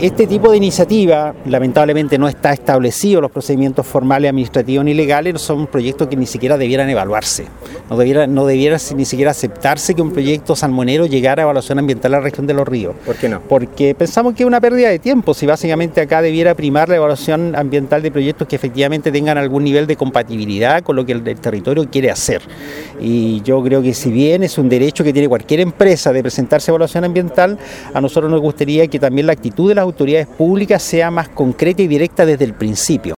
Este tipo de iniciativa, lamentablemente no está establecido los procedimientos formales, administrativos ni legales, son proyectos que ni siquiera debieran evaluarse. No debiera ni siquiera aceptarse que un proyecto salmonero llegara a evaluación ambiental a la región de Los Ríos. ¿Por qué no? Porque pensamos que es una pérdida de tiempo, si básicamente acá debiera primar la evaluación ambiental de proyectos que efectivamente tengan algún nivel de compatibilidad con lo que el territorio quiere hacer. Y yo creo que si bien es un derecho que tiene cualquier empresa de presentarse a evaluación ambiental, a nosotros nos gustaría que también la actitud de las autoridades públicas sea más concreta y directa desde el principio.